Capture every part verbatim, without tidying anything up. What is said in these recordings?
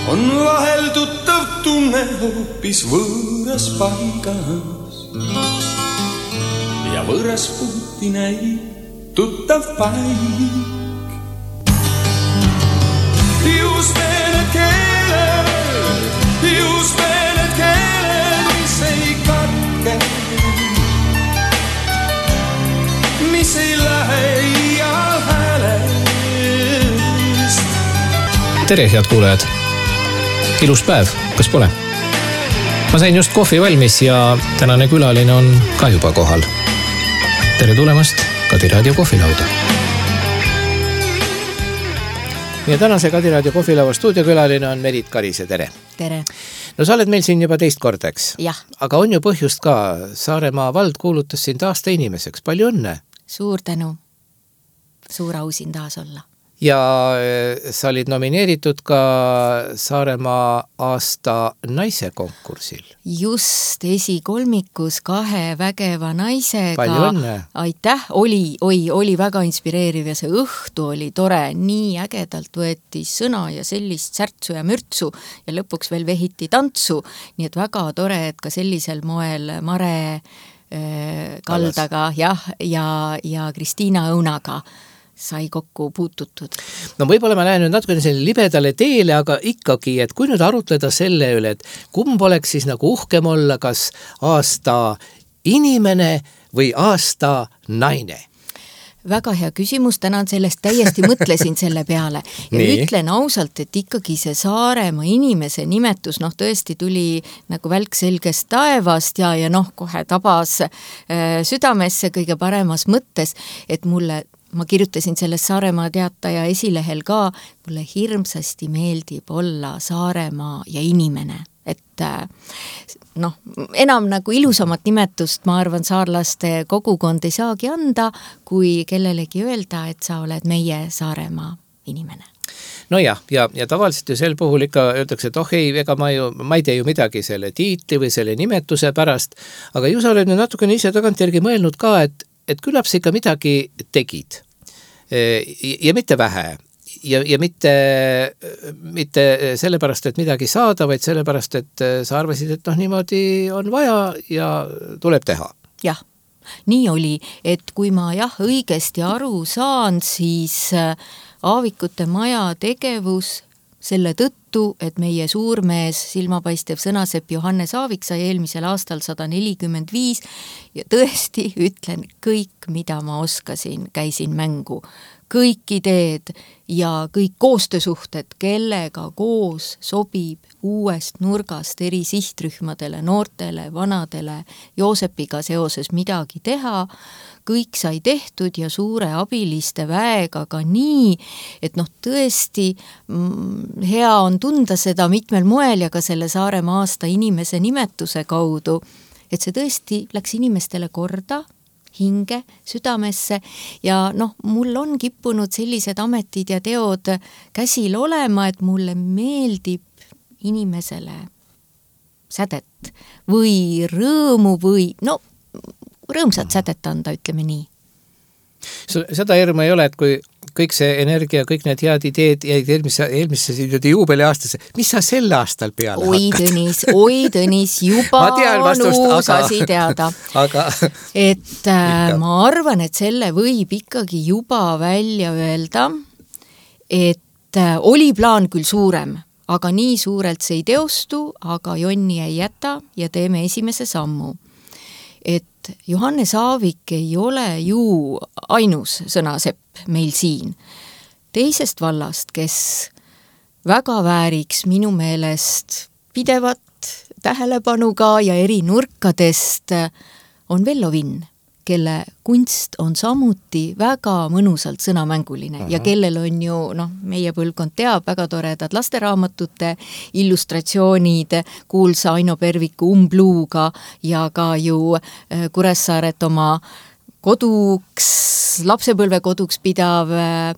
on vahel tuttav tunne hoopis võõras paigas ja võõras puuti näib tuttav paik. Just need keeled, just need keeled, mis ei katke, mis ei lähe iial häälest. Tere, head kuulajad! Ilus päev, kas pole? Ma sain just kohvi valmis ja tänane külaline on ka juba kohal. Tere tulemast Kadi Raadio kohvilauda. Ja tänase Kadi Raadio kohvilauda stuudiokülaline on Merit Karise, tere! Tere! No sa oled meil siin juba teist kordeks. Jah. Aga on ju põhjust ka. Saaremaa vald kuulutas sind aasta inimeseks. Palju õnne! Suur tänu! Suur au siin taas olla. Ja sa olid nomineeritud ka Saaremaa aasta naise konkursil. Just esikolmikus kahe vägeva naisega. Palju õnne! Aitäh! Oli, oi, oli väga inspireeriv ja see õhtu oli tore. Nii ägedalt võeti sõna ja sellist särtsu ja mürtsu ja lõpuks veel vehiti tantsu. Nii et väga tore, et ka sellisel moel Mare äh, Kaldaga jah, ja, ja Kristiina Õunaga sai kokku puututud. No võib-olla ma lähen nüüd natuke selle libedale teele, aga ikkagi, et kui nüüd arutleda selle üle, et kumb oleks siis nagu uhkem olla, kas aasta inimene või aasta naine? Väga hea küsimus, tänan sellest täiesti mõtlesin selle peale ja Nii. Ütlen ausalt, et ikkagi see Saaremaa inimese nimetus, noh tõesti tuli nagu välk selgest taevast ja, ja noh, kohe tabas äh, südamesse kõige paremas mõttes, et mulle ma kirjutasin sellest Saaremaa teataja esilehel ka, mulle hirmsasti meeldib olla Saaremaa ja inimene, et noh, enam nagu ilusamat nimetust ma arvan saarlaste kogukond ei saagi anda, kui kellelegi öelda, et sa oled meie Saaremaa inimene. No jah, ja, ja tavaliselt ju sel puhul ikka öeldakse, et oh ei, ega ma, ju, ma ei tee ju midagi selle tiitli või selle nimetuse pärast, aga ju sa oled nüüd natukene ise tagantjärgi mõelnud ka, et et küllap sa ikka midagi tegid ja mitte vähe ja, ja mitte, mitte sellepärast, et midagi saada, vaid sellepärast, et sa arvasid, et noh, niimoodi on vaja ja tuleb teha. Jah, nii oli, et kui ma jah õigesti aru saan, siis Aavikute maja tegevus selle tõttu, et meie suurmees, silmapaistev sõnasepp Johannes Aavik sai eelmisel aastal sada nelikümmend viis ja tõesti ütlen kõik, mida ma oskasin, käisin mängu. Kõik ideed ja kõik koostöösuhted, kellega koos sobib uuest nurgast eri sihtrühmadele, noortele, vanadele, Joosepiga seoses midagi teha, kõik sai tehtud ja suure abiliste väega ka nii, et noh tõesti mm, hea on tunda seda mitmel moel ja ka selle Saaremaa aasta inimese nimetuse kaudu, et see tõesti läks inimestele korda, hinge, südamesse ja noh, mul on kippunud sellised ametid ja teod käsil olema, et mulle meeldib inimesele sädet või rõõmu või no rõõmsat sädet anda, ütleme nii. Seda hirmu ei ole, et kui kõik see energia, kõik need head ideed jäid eelmisse, eelmisse juubeli aastasse, mis sa sel aastal peale oi, hakkad? Tõnis, oi Tõnis, juba nuusasi teada. Aga... et äh, ma arvan, et selle võib ikkagi juba välja öelda, et äh, oli plaan küll suurem, aga nii suurelt see ei teostu, aga jonni ei jäta ja teeme esimese sammu. Et Johannes Aavik ei ole ju ainus sõnasepp meil siin. Teisest vallast, kes väga vääriks minu meelest pidevat tähelepanuga ja eri nurkadest, on Vello Vinn, kelle kunst on samuti väga mõnusalt sõnamänguline uh-huh. ja kellel on ju, noh, meie põlvkond teab väga toredad lasteraamatute illustratsioonid, kuulsa Aino Perviku Umbluuga ja ka ju Kuressaaret oma koduks, lapsepõlvekoduks pidav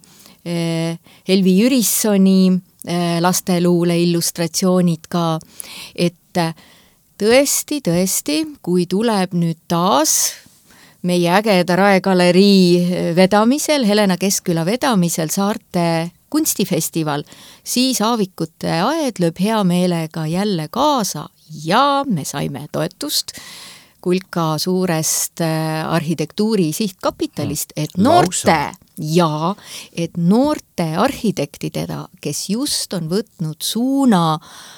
Helvi Jürissoni lasteluule illustratsioonid ka, et tõesti, tõesti, kui tuleb nüüd taas meie ägeda Rae galerii vedamisel, Helena Keskküla vedamisel Saarte kunstifestival, siis Aavikute aed lööb hea meelega jälle kaasa ja me saime toetust Kulka suurest arhitektuuri sihtkapitalist, et noorte ja et noorte arhitektidega, kes just on võtnud suuna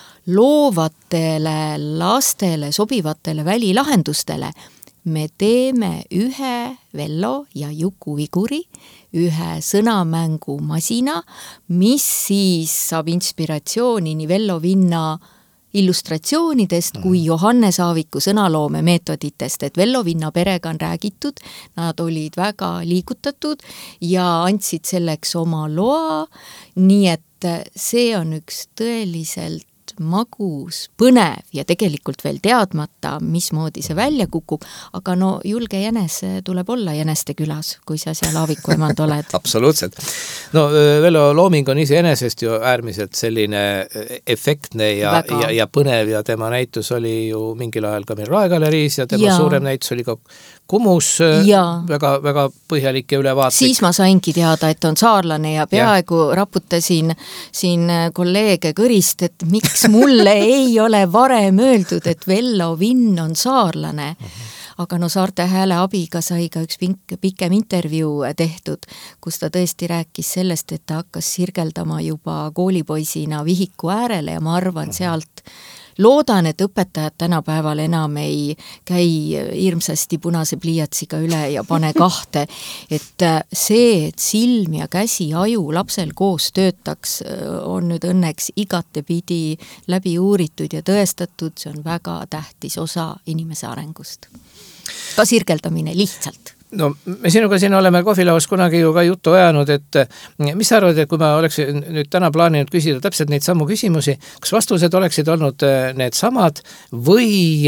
loovatele lastele sobivatele välilahendustele, me teeme ühe Vello ja Juku Viguri, ühe sõnamängu masina, mis siis saab inspiratsiooni nii Vello Vinna illustratsioonidest kui Johannes Aaviku sõnaloome meetoditest, et Vello Vinna perega on räägitud, nad olid väga liigutatud ja andsid selleks oma loa, nii et see on üks tõeliselt magus, põnev ja tegelikult veel teadmata, mismoodi see välja kukub, aga no julge jänes tuleb olla Jäneste külas, kui sa seal Aaviku emand oled. Absoluutselt. No Vello looming on iseenesest ju äärmiselt selline efektne ja, ja, ja põnev ja tema näitus oli ju mingil ajal ka meil Raegaleriis ja tema ja. suurem näitus oli ka Kumus, väga, väga põhjalik ja ülevaatlik. Siis ma saingi teada, et on saarlane ja peaaegu ja. raputasin siin kolleege kõrist, et miks mulle ei ole varem öeldud, et Vello Vinn on saarlane. Aga no Saarte Hääle abiga sai ka üks pink, pikem intervjuu tehtud, kus ta tõesti rääkis sellest, et ta hakkas sirgeldama juba koolipoisina Vihiku äärele ja ma arvan sealt loodan, et õpetajad tänapäeval enam ei käi hirmsasti punase pliiatsiga üle ja pane kahte, et see, et silm ja käsi, aju lapsel koos töötaks, on nüüd õnneks igatepidi läbi uuritud ja tõestatud, see on väga tähtis osa inimese arengust. Ka sirgeldamine lihtsalt. No me sinuga siin oleme kohvilauas kunagi ju ka juttu ajanud, et mis sa arvad, et kui ma oleks nüüd täna plaaninud küsida täpselt neid samu küsimusi, kas vastused oleksid olnud need samad või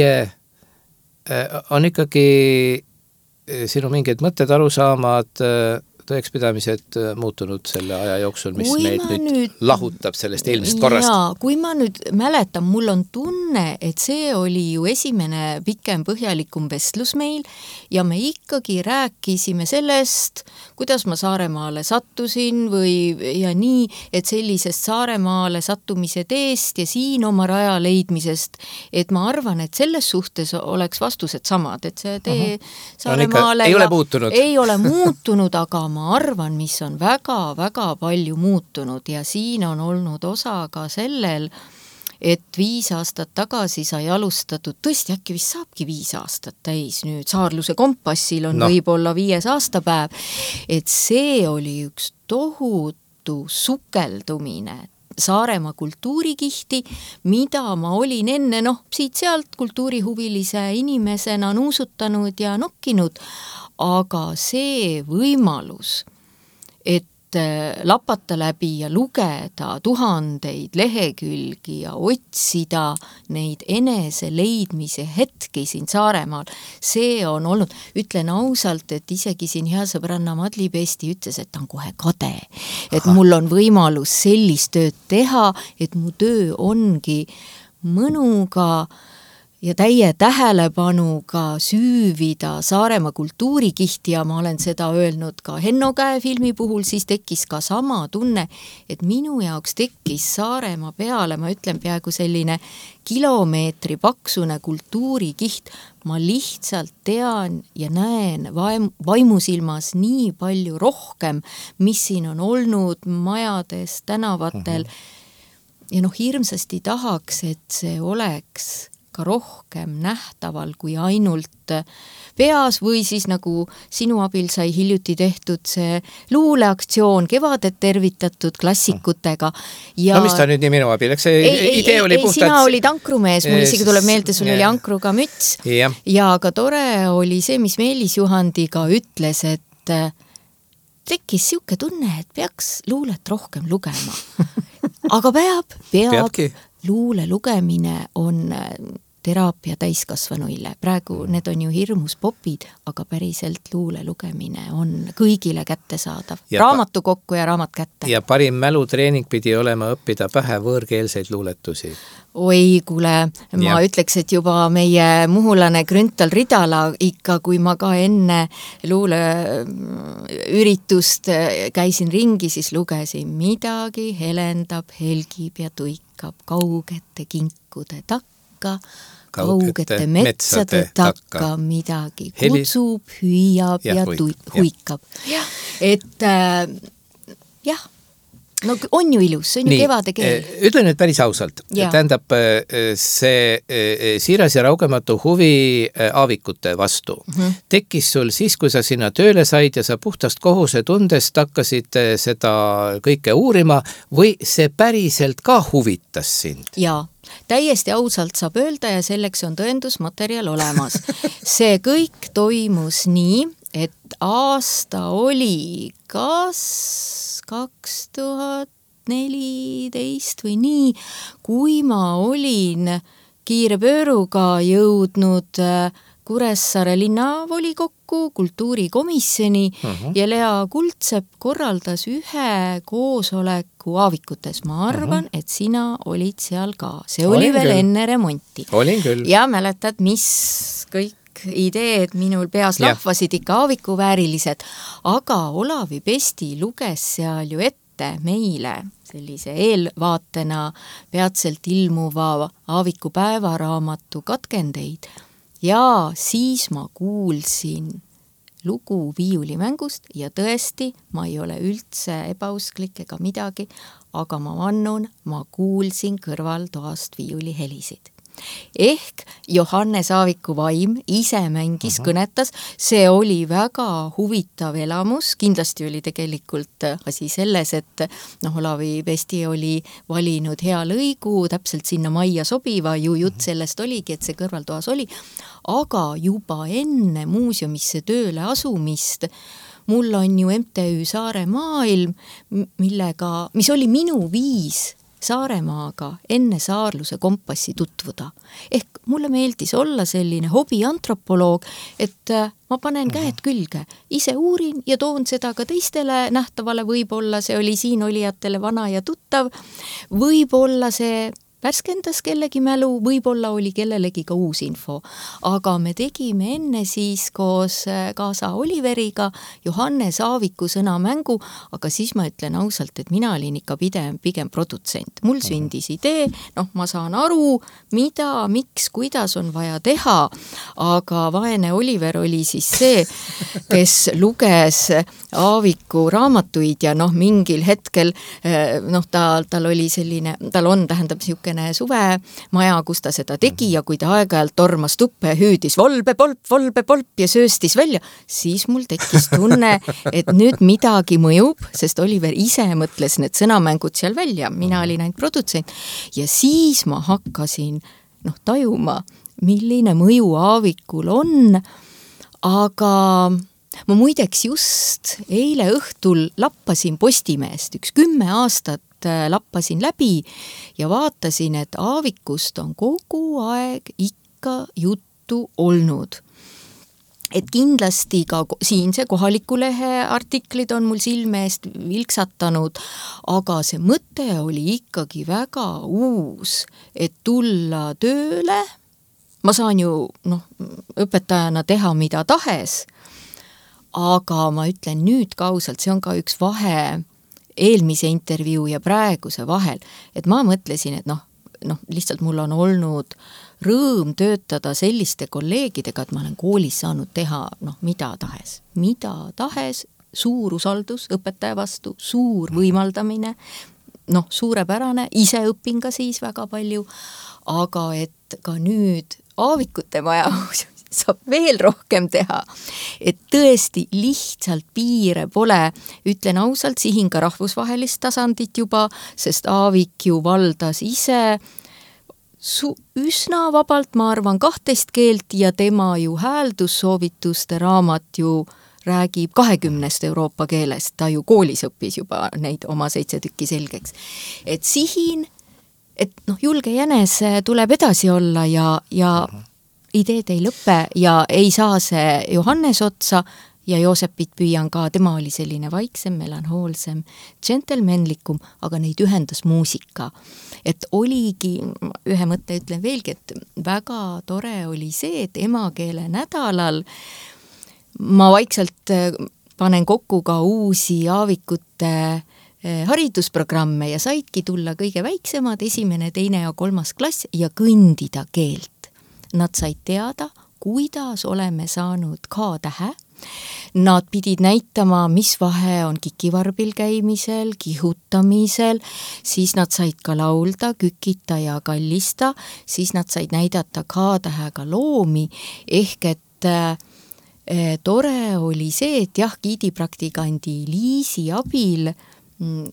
on ikkagi sinu mingid mõtted, arusaamad, tõekspidamised muutunud selle aja jooksul, mis kui meid nüüd, nüüd lahutab sellest eelmisest korrast? Jaa, kui ma nüüd mäletan, mul on tunne, et see oli ju esimene pikem põhjalikum vestlus meil ja me ikkagi rääkisime sellest, kuidas ma Saaremaale sattusin või ja nii, et sellisest Saaremaale sattumise teest ja siin oma raja leidmisest, et ma arvan, et selles suhtes oleks vastused samad, et see tee uh-huh. Saaremaale ei ole muutunud, ei ole muutunud, aga ma arvan, mis on väga-väga palju muutunud ja siin on olnud osa ka sellel, et viis aastat tagasi sai alustatud, tõesti äkki vist saabki viis aastat täis nüüd, Saarluse kompassil on no. võib-olla viies aastapäev, et see oli üks tohutu sukeldumine Saaremaa kultuurikihti, mida ma olin enne, noh, siit-sealt kultuurihuvilise inimesena nuusutanud ja nokkinud, aga see võimalus, et lapata läbi ja lugeda tuhandeid lehekülgi ja otsida neid enese leidmise hetki siin Saaremaal, see on olnud, ütlen ausalt, et isegi siin hea sõbranna Madli Pesti ütles, et ta on kohe kade, et Aha. mul on võimalus sellist tööd teha, et mu töö ongi mõnuga ja täie tähelepanuga süüvida Saaremaa kultuurikihti ja ma olen seda öelnud ka Henno Käe filmi puhul, siis tekkis ka sama tunne, et minu jaoks tekkis Saaremaa peale, ma ütlen peaaegu selline kilomeetri paksune kultuurikiht, ma lihtsalt tean ja näen vaim, vaimusilmas nii palju rohkem, mis siin on olnud majades, tänavatel uh-huh. ja noh, hirmsasti tahaks, et see oleks ka rohkem nähtaval kui ainult peas või siis nagu sinu abil sai hiljuti tehtud see luuleaktsioon, kevadet tervitatud klassikutega. Ja no mis ta nüüd nii minu abil, eks see ei, idee ei, oli ei, puhtalt... Sina olid ankrumees, mul isegi tuleb meelde, sul oli ankruga müts ja. ja ka tore oli see, mis Meelis Juhandiga ütles, et tekkis siuke tunne, et peaks luulet rohkem lugema. Aga peab, peab, Peabki. Luule lugemine on teraapia täiskasvanuile. Praegu need on ju hirmus popid, aga päriselt luule lugemine on kõigile kättesaadav. Raamatukokku ja raamat kätte. Ja parim mälutreening pidi olema õppida pähe võõrkeelseid luuletusi. Oi, kuule, ma ja. ütleks, et juba meie muhulane Grünthal Ridala ikka, kui ma ka enne luule üritust käisin ringi, siis lugesin midagi helendab, helgib ja tuikab kaugete kinkude takka, kaugete metsade takka midagi kutsub, hüüab ja, ja huikab. Et äh, jah, no on ju ilus, see on ju kevade keel. Ütle nüüd päris ausalt. Ja. Tähendab, see siiras ja raugematu huvi aavikute vastu mm-hmm. tekkis sul siis, kui sa sinna tööle said ja sa puhtast kohuse tundest hakkasid seda kõike uurima või see päriselt ka huvitas sind? Jaa. Täiesti ausalt saab öelda ja selleks on tõendusmaterjal olemas. See kõik toimus nii, et aasta oli kas kaks tuhat neliteist või nii, kui ma olin kiire pööruga jõudnud Kuressaare linnavolikokku kultuurikomisjoni uh-huh. ja Lea Kuldsepp korraldas ühe koosoleku aavikutes. Ma arvan, uh-huh. et sina olid seal ka. See oli olin veel küll. Enne remonti. Olin küll. Ja mäletad, mis kõik ideed minul peas ja. Lahvasid ikka aaviku väärilised, aga Olavi Pesti luges seal ju ette meile sellise eelvaatena peatselt ilmuva aaviku päevaraamatu katkendeid. Ja siis ma kuulsin lugu viiulimängust ja tõesti, ma ei ole üldse ebausklik ega midagi, aga ma vannun, ma kuulsin kõrvaltoast viiulihelisid. Ehk Johannes Aaviku vaim ise mängis, uh-huh. kõnetas, see oli väga huvitav elamus, kindlasti oli tegelikult asi selles, et noh, Olavi Pesti oli valinud hea lõigu, täpselt sinna majja sobiva, ju jutt uh-huh. sellest oligi, et see kõrvaltoas oli, aga juba enne muuseumisse tööle asumist mul on ju M T Ü Saare Maailm, millega, mis oli minu viis Saaremaaga enne saarluse kompassi tutvuda. Ehk mulle meeldis olla selline hobiantropoloog, et ma panen käed külge, ise uurin ja toon seda ka teistele nähtavale, võib-olla see oli siin olijatele vana ja tuttav, võib-olla see värskendas kellegi mälu, võib-olla oli kellelegi ka uus info. Aga me tegime enne siis koos kaasa Oliveriga Johannes Aaviku sõnamängu, aga siis ma ütlen ausalt, et mina olin ikka pigem, pigem produtsent. Mul sündis idee, noh, ma saan aru, mida, miks, kuidas on vaja teha, aga vaene Oliver oli siis see, kes luges Aaviku raamatuid ja noh, mingil hetkel, noh, tal, tal oli selline, tal on, tähendab, siuke suvemaja, kus ta seda tegi ja kui ta aeg-ajalt tormas tuppe, hüüdis volbe polp, volbe polp ja sööstis välja, siis mul tekkis tunne, et nüüd midagi mõjub, sest Oliver ise mõtles need sõnamängud seal välja, mina olin ainult produtsent ja siis ma hakkasin noh, tajuma, milline mõju Aavikul on, aga ma muideks just eile õhtul lappasin Postimeest, üks kümme aastat lappasin läbi ja vaatasin, et Aavikust on kogu aeg ikka juttu olnud. Et kindlasti ka siinse kohaliku lehe artiklid on mul silme eest vilksatanud, aga see mõte oli ikkagi väga uus, et tulla tööle, ma saan ju noh, õpetajana teha mida tahes, aga ma ütlen nüüd kausalt, see on ka üks vahe eelmise intervjuu ja praeguse vahel, et ma mõtlesin, et noh, noh, lihtsalt mul on olnud rõõm töötada selliste kolleegidega, et ma olen koolis saanud teha noh, mida tahes, mida tahes, suur usaldus õpetaja vastu, suur võimaldamine, noh, suurepärane, ise õpin ka siis väga palju, aga et ka nüüd Aavikute maja saab veel rohkem teha, et tõesti lihtsalt piire pole, ütlen ausalt, sihin ka rahvusvahelist tasandit juba, sest Aavik ju valdas ise su- üsna vabalt, ma arvan, kahtest keelt ja tema ju hääldussoovituste raamat ju räägib kahekümnest Euroopa keelest, ta ju koolis õppis juba neid oma seitse tükki selgeks. Et sihin et noh, julge jänese tuleb edasi olla ja, ja uh-huh. ideed ei lõppe ja ei saa see Johannes otsa ja Joosepit püüan ka, tema oli selline vaiksem, melanhoolsem, džentelmenlikum, aga neid ühendas muusika. Et oligi, ühe mõtte ütlen veelgi, et väga tore oli see, et emakeele nädalal ma vaikselt panen kokku ka uusi Aavikute haridusprogramme ja saidki tulla kõige väiksemad, esimene, teine ja kolmas klass ja kõndida keelt. Nad said teada, kuidas oleme saanud K-tähe. Nad pidid näitama, mis vahe on kikivarbil käimisel, kihutamisel, siis nad said ka laulda, kükita ja kallista, siis nad said näidata K-tähega loomi, ehk et äh, tore oli see, et jah, giidipraktikandi Liisi abil mm,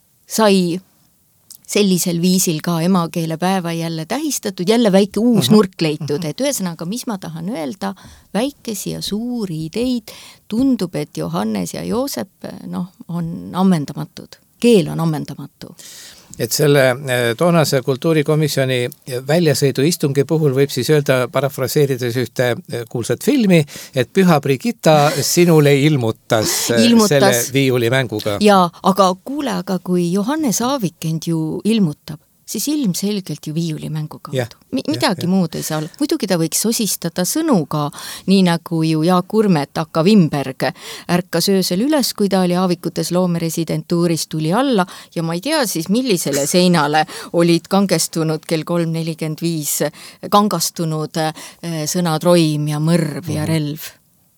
sai sellisel viisil ka emakeelepäeva jälle tähistatud, jälle väike uus uh-huh. nurk leitud, et ühesõnaga, mis ma tahan öelda, väikesi ja suuri ideid, tundub, et Johannes ja Joosep noh, on ammendamatud, keel on ammendamatu. Et selle toonase kultuurikomisjoni väljasõidu istungi puhul võib siis öelda, parafraseerides ühte kuulsat filmi, et Püha Brigitta sinule ilmutas, ilmutas selle viiulimänguga. Jaa, aga kuule, aga kui Johannes Aavikend ju ilmutab, siis ilmselgelt ju viiulimängu kaudu. Yeah, Mi- midagi yeah, muud yeah. ei saa. Muidugi ta võiks sosistada sõnuga, nii nagu ju Jaak Urmet, Akka Wimberg ärkas öösel üles, kui ta oli Aavikutes loomeresidentuuris, tuli alla ja ma ei tea siis, millisele seinale olid kangestunud kell kolm nelikümmend viis kangastunud sõnad roim ja mõrv ja relv.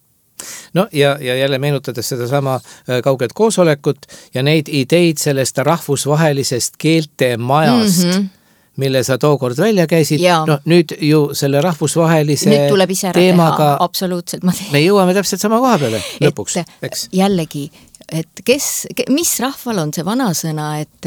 No ja, ja jälle meenutades seda sama kauget koosolekut ja neid ideid sellest rahvusvahelisest keeltemajast, mm-hmm. mille sa tookord välja käisid, no nüüd ju selle rahvusvahelise nüüd tuleb ise teemaga teha, absoluutselt. Ma me jõuame täpselt sama koha peale lõpuks, et, eks? Jällegi, et kes, mis rahval on see vanasõna, et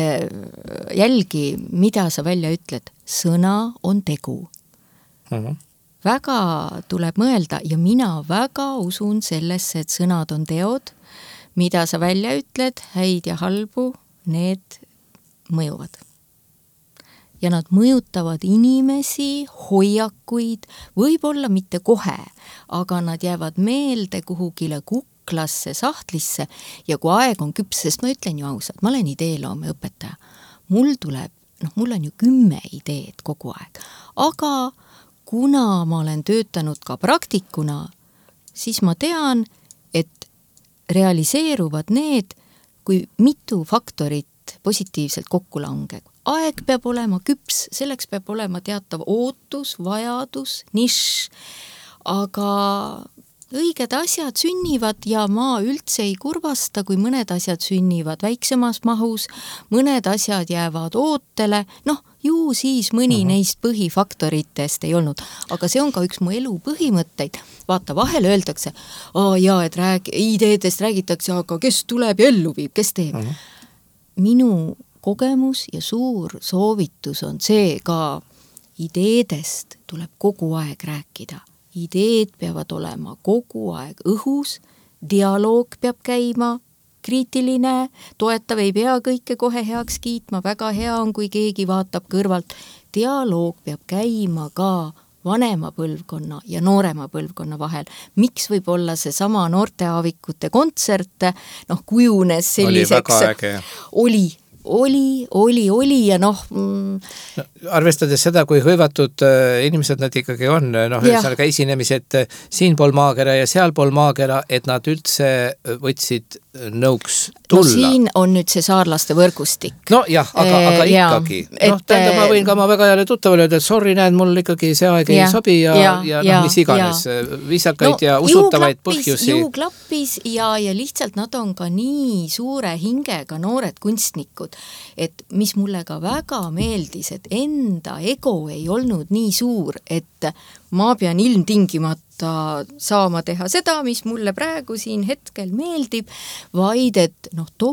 jälgi, mida sa välja ütled, sõna on tegu. Mhm. Väga tuleb mõelda ja mina väga usun sellesse, et sõnad on teod, mida sa välja ütled, häid ja halbu, need mõjuvad. Ja nad mõjutavad inimesi, hoiakuid, võib-olla mitte kohe, aga nad jäävad meelde kuhugile kuklasse, sahtlisse ja kui aeg on küps, sest ma ütlen ju ausalt, ma olen ideeloome õpetaja. Mul tuleb, noh, mul on ju kümme ideed kogu aeg, aga kuna ma olen töötanud ka praktikuna, siis ma tean, et realiseeruvad need, kui mitu faktorit positiivselt kokku langeb. Aeg peab olema küps, selleks peab olema teatav ootus, vajadus, nišš, aga õiged asjad sünnivad ja ma üldse ei kurvasta, kui mõned asjad sünnivad väiksemas mahus, mõned asjad jäävad ootele, noh, ju siis mõni uh-huh. neist põhifaktoritest ei olnud, aga see on ka üks mu elu põhimõtteid. Vaata, vahel öeldakse, aa jaa, et rääg, ideedest räägitakse, aga kes tuleb ja ellu viib, kes teeb? Uh-huh. Minu kogemus ja suur soovitus on see ka, ideedest tuleb kogu aeg rääkida. Ideed peavad olema kogu aeg õhus, dialoog peab käima, kriitiline, toetav ei pea kõike kohe heaks kiitma, väga hea on, kui keegi vaatab kõrvalt. Dialoog peab käima ka vanema põlvkonna ja noorema põlvkonna vahel. Miks võib olla see sama noorteaavikute kontsert, noh, kujunes selliseks... Oli väga äge. Oli Oli, oli, oli ja noh... Mm... No, arvestades seda, kui hõivatud äh, inimesed nad ikkagi on, noh, ühesõnaga esinemised siinpool maakera ja sealpool maakera, et nad üldse võtsid nõuks tulla. No siin on nüüd see saarlaste võrgustik. No jah, aga, aga ja, ikkagi. Noh, tähendab, ma võin ka ma väga jälle tuttavale öelda, et sorry, näed, mul ikkagi see aeg ja, ei sobi ja, ja, ja, ja noh, mis iganes. Viisakaid no, ja usutavaid põhjusi. Ju klappis ja, ja lihtsalt nad on ka nii suure hingega noored kunstnikud, et mis mulle ka väga meeldis, et enda ego ei olnud nii suur, et ma pean ilmtingimata saama teha seda, mis mulle praegu siin hetkel meeldib, vaid et noh, tohutu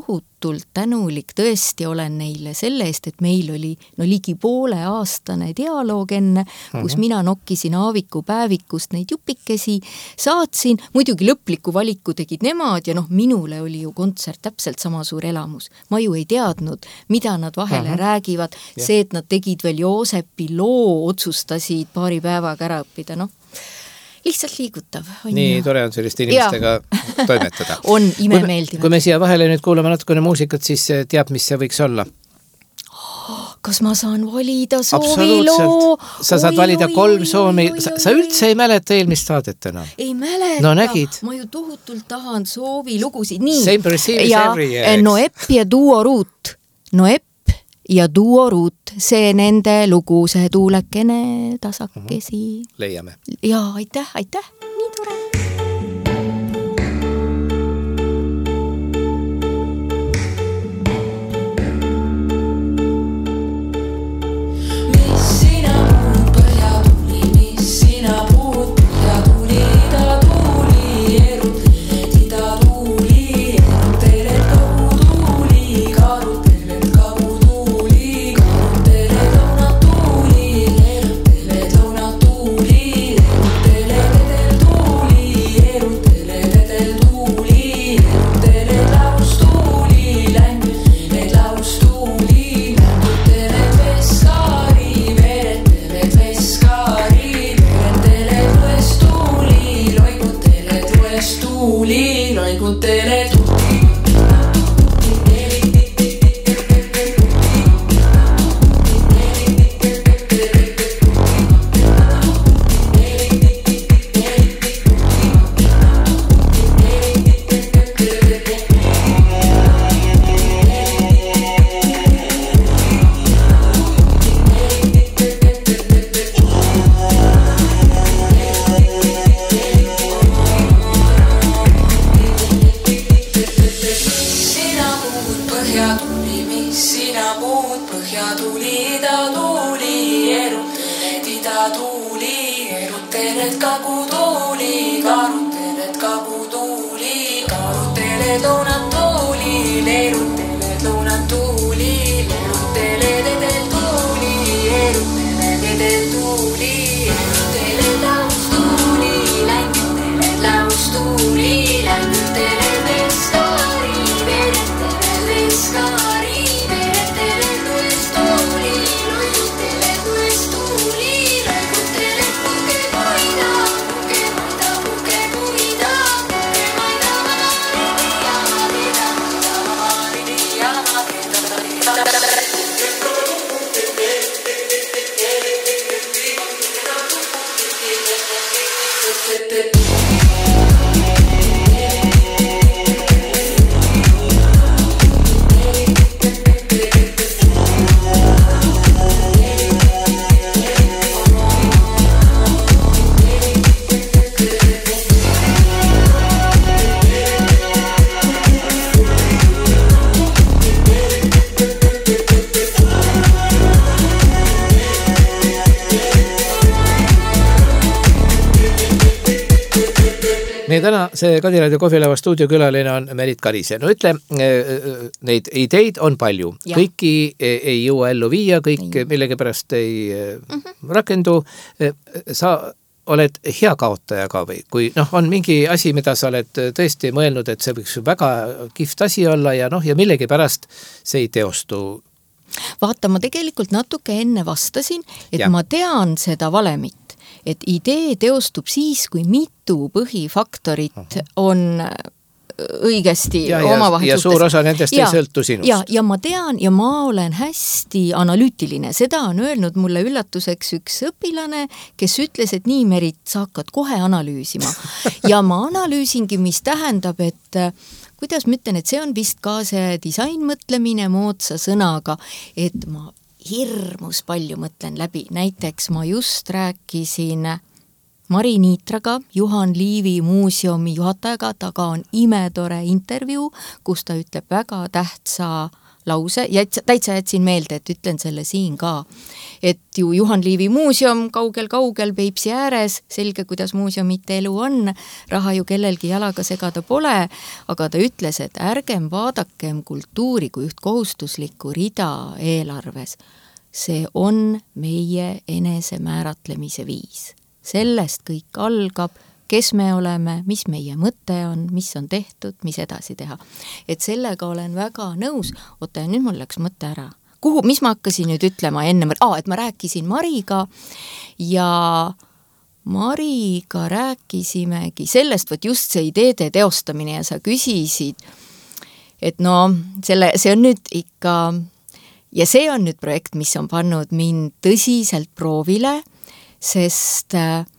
tohutult tänulik tõesti olen neile selle eest, et meil oli no ligi poole aastane dialoog enne, kus mm-hmm. mina nokkisin Aaviku päevikust neid jupikesi, saatsin, muidugi lõpliku valiku tegid nemad ja noh, minule oli ju kontsert täpselt sama suur elamus. Ma ju ei teadnud, mida nad vahele mm-hmm. räägivad, yeah. see, et nad tegid veel Joosepi loo, otsustasid paari päevaga ära õppida, noh. Lihtsalt liigutav. Nii ja. Tore on selliste inimestega ja. Toimetada. On imemeeldivad. Kui me siia vahele nüüd kuulame natukene muusikat, siis teab, mis see võiks olla? Kas ma saan valida sooviloo? Sa saad oi, valida oi, kolm soovi. Sa, sa üldse ei mäleta eelmist saadet enam? Ei mäleta. No nägid. Ma ju tohutult tahan soovilugusid. Nii. Same perceives every year. Noep ja duoruut. Noep ja duoruut, see nende lugu, see tuulekene tasakesi. Mm-hmm. Leiame. Jaa, aitäh, aitäh. Nii tore. Mis sina puud põhja tuli, mis sina puud põhja tuli, ida tuuli, erut, ida tuuli, erut, telet kabu tuuli, karut, telet kabu tuuli, karut, telet lõunat tuuli, erut, telet lõunat tuuli, erut, telet edel tuuli, erut, telet edel tuuli, erut, telet laus tuuli, läinud, telet laus tuuli, läinud, telet veskaari, veret, telet veskaari, veret, telet lues tuuli, loikud, telet lues tuuli, loikud, telet tuuli. Nii täna see Kadiraadio Kohvilava stuudiokülaline on Merit Karise. No ütle, neid ideid on palju. Ja. Kõiki ei jõua ellu viia, kõik millegi pärast ei mm-hmm. rakendu. Sa oled hea kaotaja ka või? Kui noh, on mingi asi, mida sa oled tõesti mõelnud, et see võiks väga kihvt asi olla ja noh, ja millegi pärast see ei teostu. Vaata, ma tegelikult natuke enne vastasin, et ja. Ma tean seda valemit. Et idee teostub siis, kui mitu põhifaktorit Aha. on õigesti ja, omavahel ja, ja suur osa nendest ja, ei sõltu sinust. Ja, ja ma tean ja ma olen hästi analüütiline. Seda on öelnud mulle üllatuseks üks õpilane, kes ütles, et nii, Merit, sa hakkad kohe analüüsima. Ja ma analüüsingi, mis tähendab, et kuidas ma ütlen, et see on vist ka see disainmõtlemine moodsa sõnaga, et ma hirmus palju mõtlen läbi. Näiteks ma just rääkisin Mari Niitraga, Juhan Liivi muuseumi juhatajaga, taga on imetore intervjuu, kus ta ütleb väga tähtsa lause ja täitsa jätsin meelde, et ütlen selle siin ka, et ju Juhan Liivi muuseum kaugel-kaugel Peipsi ääres, selge, kuidas muuseumite elu on, raha ju kellelgi jalaga segada pole, aga ta ütles, et ärgem vaadakem kultuuri kui üht kohustuslikku rida eelarves. See on meie enese määratlemise viis. Sellest kõik algab, kes me oleme, mis meie mõte on, mis on tehtud, mis edasi teha. Et sellega olen väga nõus. Oota, ja nüüd mul läks mõte ära. Kuhu, mis ma hakkasin nüüd ütlema enne? Aa, et ma rääkisin Mariga ja Mariga rääkisimegi sellest, võt just see ideede teostamine ja sa küsisid, et no selle, see on nüüd ikka, ja see on nüüd projekt, mis on pannud mind tõsiselt proovile, sest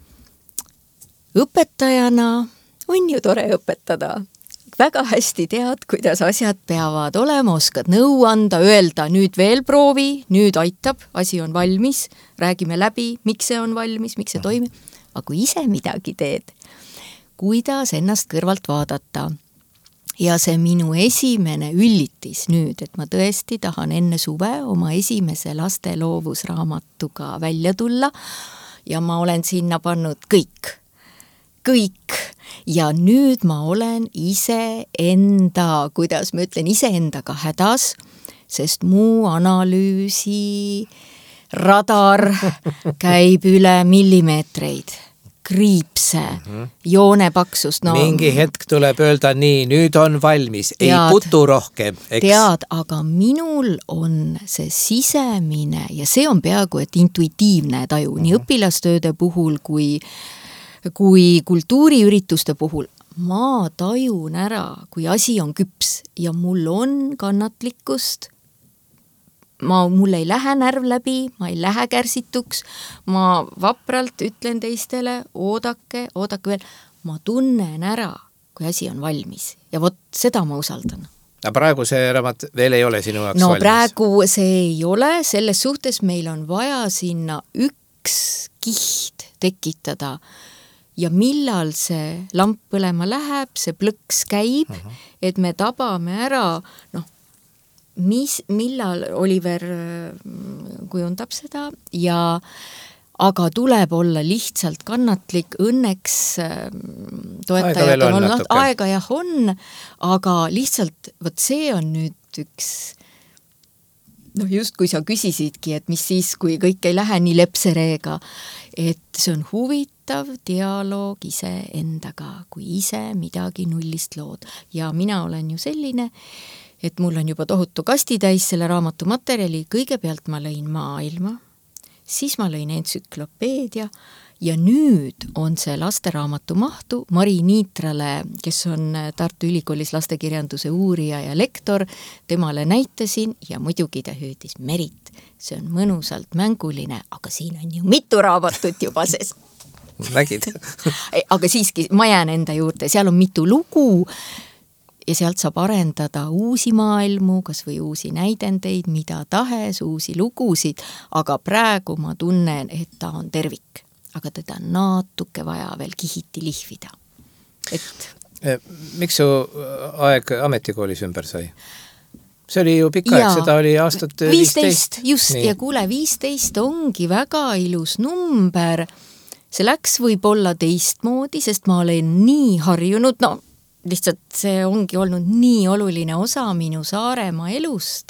õpetajana on ju tore õpetada. Väga hästi tead, kuidas asjad peavad olema, oskad nõu anda, öelda nüüd veel proovi, nüüd aitab, asi on valmis, räägime läbi, miks see on valmis, miks see toimib. Aga kui ise midagi teed, kuidas ennast kõrvalt vaadata. Ja see minu esimene üllitis nüüd, et ma tõesti tahan enne suve oma esimese laste loovusraamatuga välja tulla ja ma olen sinna pannud kõik. kõik ja nüüd ma olen ise enda, kuidas ma ütlen, ise endaga hädas, sest muu analüüsi radar käib üle millimeetreid, kriipse, mm -hmm. joonepaksust. No, mingi hetk tuleb öelda nii, nüüd on valmis, ei tead, putu rohkem, eks? Tead, aga minul on see sisemine ja see on peaaegu et intuitiivne taju, mm -hmm. nii õpilastööde puhul kui kui kultuuriürituste puhul ma tajun ära, kui asi on küps ja mul on kannatlikkust, ma, mul ei lähe närv läbi, ma ei lähe kärsituks, ma vapralt ütlen teistele, oodake, oodake veel, ma tunnen ära, kui asi on valmis ja vot seda ma usaldan. Ja praegu see raamat veel ei ole sinu jaoks no, valmis? No praegu see ei ole, selles suhtes meil on vaja sinna üks kiht tekitada ja millal see lamp põlema läheb, see plõks käib, uh -huh. et me tabame ära, noh, mis, millal Oliver kujundab seda ja aga tuleb olla lihtsalt kannatlik, õnneks toetajad on olnud, aega jah on, aga lihtsalt, vot see on nüüd üks noh, just kui sa küsisidki, et mis siis, kui kõik ei lähe nii lepsereega, et see on huvitav dialoog ise endaga, kui ise midagi nullist lood. Ja mina olen ju selline, et mul on juba tohutu kastitäis selle raamatu materjali, kõigepealt ma lõin maailma, siis ma lõin entsüklopeedia ja nüüd on see lasteraamatu mahtu Mari Niitrale, kes on Tartu Ülikoolis lastekirjanduse uurija ja lektor, temale näitasin ja muidugi ta hüüdis Merit, see on mõnusalt mänguline, aga siin on ju mitu raamatut juba sees. Nägid? aga siiski, ma jään enda juurde, seal on mitu lugu ja sealt saab arendada uusi maailmu, kas või uusi näidendeid, mida tahes, uusi lugusid, aga praegu ma tunnen, et ta on tervik. Aga teda natuke vaja veel kihiti lihvida. Et... Miks su aeg ametikoolis ümber sai? See oli ju pikka aeg, seda oli aastat viisteist. Just, nii. Ja kuule, viisteist ongi väga ilus number. See läks võib-olla teistmoodi, sest ma olen nii harjunud, no lihtsalt see ongi olnud nii oluline osa minu Saaremaa elust,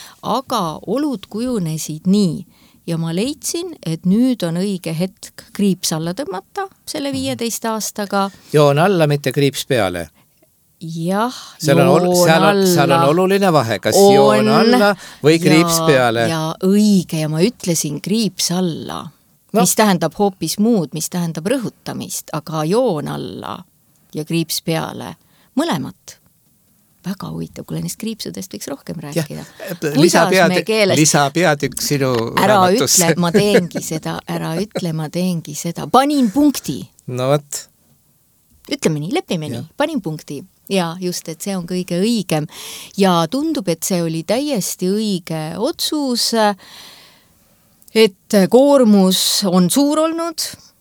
aga olud kujunesid nii. Ja ma leidsin, et nüüd on õige hetk kriips alla tõmmata selle viieteist aastaga. Joon alla, mitte kriips peale. Jah, seal on, joon seal on, alla. Seal on oluline vahe, kas on, joon alla või kriips ja, peale. Ja õige, ja ma ütlesin kriips alla, no. Mis tähendab hoopis muud, mis tähendab rõhutamist, aga joon alla ja kriips peale, mõlemat. Väga huvitav, kuule neist kriipsudest võiks rohkem rääkida. Lisapead, keeles... lisapeatükk sinu ära raamatusse. Ütle, ma teengi seda, ära ütle, ma teengi seda. Panin punkti. No võt. Ütleme nii, lepime ja. Nii, panin punkti. Ja just, et see on kõige õigem. Ja tundub, et see oli täiesti õige otsus, et koormus on suur olnud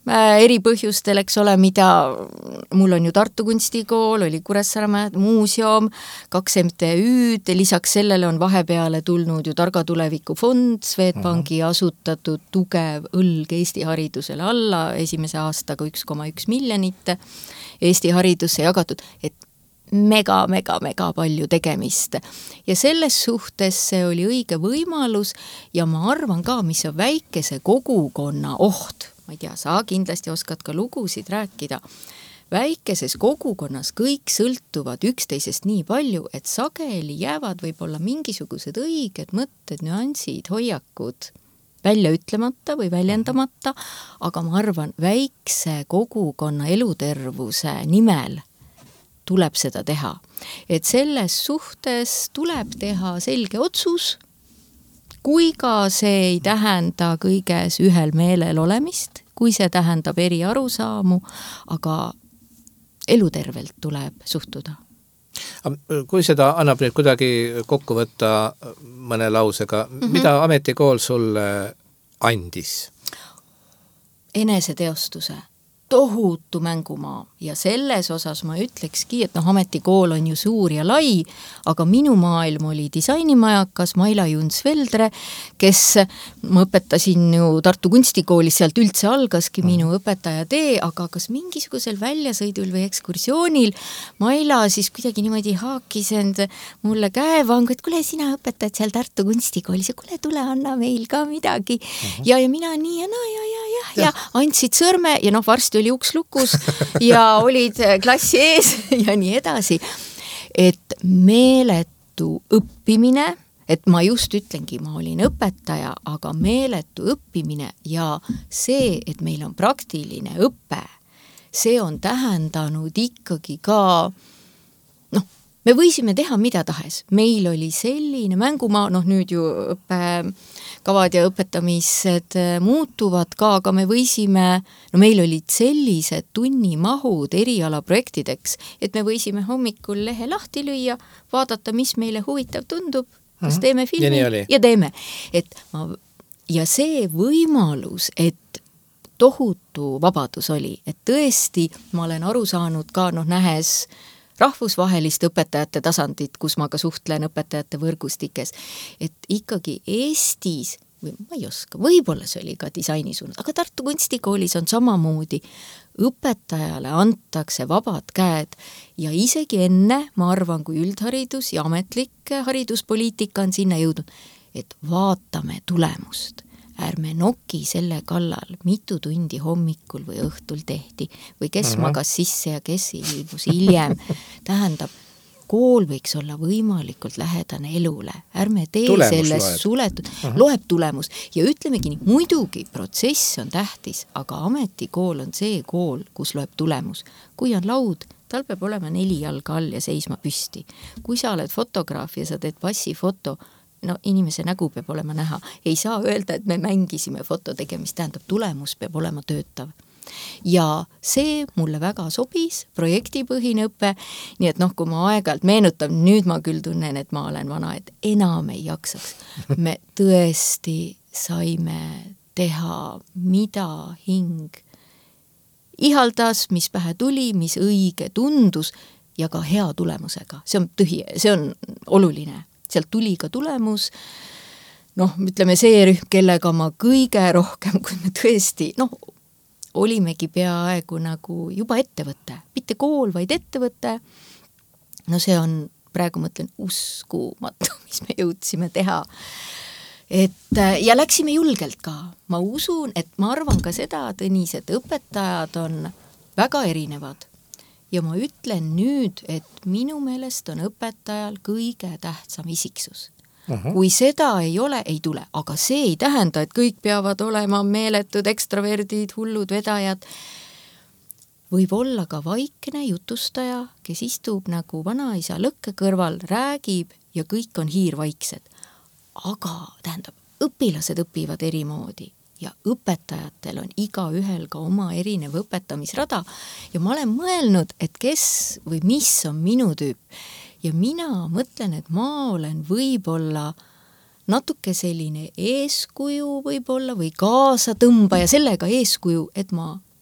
eripõhjustel, eks ole, mida mul on ju Tartu kunstikool, oli Kuressaare muuseum, kaks M T Ü-d, lisaks sellele on vahepeale tulnud ju Targa tuleviku fond, Swedbanki uh-huh. asutatud tugev õlg Eesti haridusele alla, esimese aastaga üks koma üks miljonit Eesti haridusse jagatud, et mega, mega, mega palju tegemist. Ja selles suhtes see oli õige võimalus ja ma arvan ka, mis on väikese kogukonna oht, ma ei tea, sa kindlasti oskad ka lugusid rääkida, väikeses kogukonnas kõik sõltuvad üksteisest nii palju, et sageli jäävad võib-olla mingisugused õiged mõtted, nüansid, hoiakud välja ütlemata või väljendamata, aga ma arvan, väikse kogukonna elutervuse nimel tuleb seda teha. Et selles suhtes tuleb teha selge otsus, kui ka see ei tähenda kõiges ühel meelel olemist, kui see tähendab eri arusaamu, aga elutervelt tuleb suhtuda. Kui seda annab nüüd kuidagi kokku võtta mõne lausega, mm-hmm. mida ametikool sulle andis? Eneseteostuse, tohutu mängumaa ja selles osas ma ütlekski, et noh, ametikool on ju suur ja lai, aga minu maailm oli disainimajakas Maila Juns-Veldre, kes ma õpetasin ju Tartu kunstikoolis, sealt üldse algaski minu õpetaja tee, aga kas mingisugusel väljasõidul või ekskursioonil Maila siis kuidagi niimoodi haakis end mulle käevangu, et kuule, sina õpetad seal Tartu kunstikoolis ja kuule, tule, anna meil ka midagi. Uh-huh. Ja, ja mina nii ja na, ja, ja, ja, ja andsid sõrme ja noh, varsti oli uks lukus ja olid klassi ees ja nii edasi. Et meeletu õppimine, et ma just ütlengi, ma olin õpetaja, aga meeletu õppimine ja see, et meil on praktiline õpe, see on tähendanud ikkagi ka, noh, me võisime teha mida tahes. Meil oli selline mängumaa, noh nüüd ju õppekavad ja õpetamised muutuvad ka, aga me võisime, no meil olid sellised tunnimahud erialaprojektideks, et me võisime hommikul lehe lahti lüüa, vaadata, mis meile huvitav tundub, kas teeme filmi ja, ja teeme. Et ma, ja see võimalus, et tohutu vabadus oli, et tõesti ma olen aru saanud ka, noh nähes rahvusvahelist õpetajate tasandit, kus ma ka suhtlen õpetajate võrgustikes, et ikkagi Eestis, või ma ei oska, võib-olla see oli ka disaini suunas, aga Tartu kunstikoolis on samamoodi, õpetajale antakse vabad käed ja isegi enne, ma arvan, kui üldharidus ja ametlik hariduspoliitika on sinna jõudnud, et vaatame tulemust. Ärme noki selle kallal, mitu tundi hommikul või õhtul tehti või kes uh-huh. magas sisse ja kes ilmus hiljem. Tähendab, kool võiks olla võimalikult lähedane elule. Ärme tee tulemus sellest loeb. Suletud, uh-huh. loeb tulemus. Ja ütlemegi nii, muidugi protsess on tähtis, aga ametikool on see kool, kus loeb tulemus. Kui on laud, tal peab olema neli jalga all ja seisma püsti. Kui sa oled fotograaf ja sa teed passifoto, no inimese nägu peab olema näha. Ei saa öelda, et me mängisime foto tegemist, tähendab, tulemus peab olema töötav. Ja see mulle väga sobis, projektipõhine õpe, nii et noh, kui ma aeg-ajalt meenutan, nüüd ma küll tunnen, et ma olen vana, et enam ei jaksaks. Me tõesti saime teha, mida hing ihaldas, mis pähe tuli, mis õige tundus ja ka hea tulemusega. See on tühi, see on oluline. Sealt tuli ka tulemus, noh, ütleme see rühm, kellega ma kõige rohkem, kui me tõesti, noh, olimegi peaaegu nagu juba ettevõte, mitte kool, vaid ettevõte, no see on, praegu mõtlen, uskumatu, mis me jõudsime teha. Et, ja läksime julgelt ka, ma usun, et ma arvan ka seda, Tõnis, et õpetajad on väga erinevad. Ja ma ütlen nüüd, et minu meelest on õpetajal kõige tähtsam isiksus. Uh-huh. Kui seda ei ole, ei tule. Aga see ei tähenda, et kõik peavad olema meeletud ekstraverdid, hullud vedajad. Võib olla ka vaikne jutustaja, kes istub nagu vanaisa lõkke kõrval, räägib ja kõik on hiirvaiksed. Aga tähendab, õpilased õpivad erimoodi. Ja õpetajatel on iga ühel ka oma erinev õpetamisrada ja ma olen mõelnud, et kes või mis on minu tüüp ja mina mõtlen, et ma olen võib-olla natuke selline eeskuju võib-olla või kaasa tõmba ja sellega eeskuju, et ma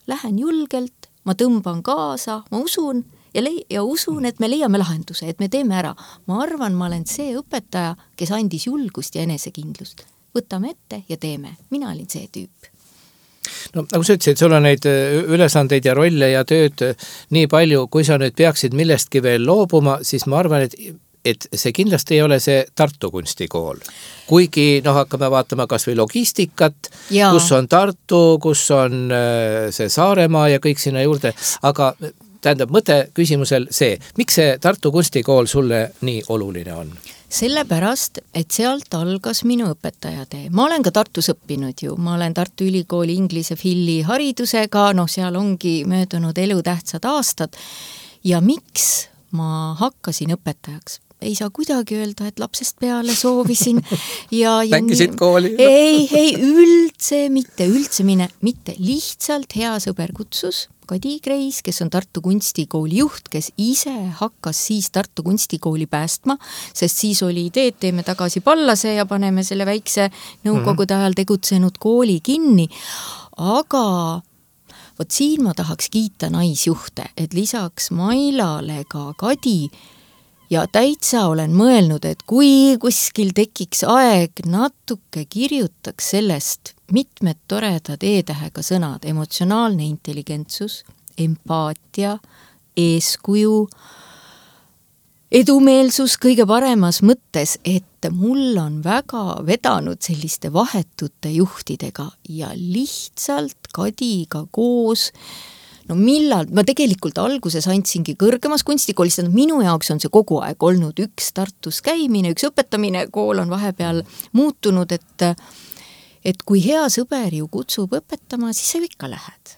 lähen julgelt, ma tõmban kaasa, ma usun ja, le- ja usun, et me leiame lahenduse, et me teeme ära. Ma arvan, ma olen see õpetaja, kes andis julgust ja enesekindlust. Võtame ette ja teeme. Mina olin see tüüp. No nagu sa ütlesid, sul on neid ülesandeid ja rolle ja tööd nii palju, kui sa nüüd peaksid millestki veel loobuma, siis ma arvan, et et see kindlasti ei ole see Tartu kunstikool. Kuigi noh, hakkame vaatama kas või logistikat, ja. kus on Tartu, kus on see Saaremaa ja kõik sinna juurde, aga tähendab mõte küsimusel see, miks see Tartu kunstikool sulle nii oluline on? Sellepärast, et sealt algas minu õpetajatee. Ma olen ka Tartus õppinud ju, ma olen Tartu Ülikooli inglise filli haridusega, noh seal ongi möödunud elutähtsad aastad ja miks ma hakkasin õpetajaks? Ei saa kuidagi öelda, et lapsest peale soovisin ja, ja mängisid nii... kooli? Ei, ei, üldse mitte, üldse mine, mitte lihtsalt hea sõber kutsus Kadi Kreis, kes on Tartu kunstikooli juht, kes ise hakkas siis Tartu kunstikooli päästma, sest siis oli idee, et teeme tagasi Pallase ja paneme selle väikse nõukogude ajal tegutsenud kooli kinni, aga vot siin ma tahaks kiita naisjuhte, et lisaks Mailale ka Kadi ja täitsa olen mõelnud, et kui kuskil tekiks aeg, natuke kirjutaks sellest mitmed toredad E-tähega sõnad, emotsionaalne intelligentsus, empaatia, eeskuju, edumeelsus kõige paremas mõttes, et mul on väga vedanud selliste vahetute juhtidega ja lihtsalt Kadiga koos. No millal, ma tegelikult alguses andsingi kõrgemas kunstikoolis, minu jaoks on see kogu aeg olnud üks Tartus käimine, üks õpetamine, kool on vahepeal muutunud, et, et kui hea sõber ju kutsub õpetama, siis sa ikka lähed.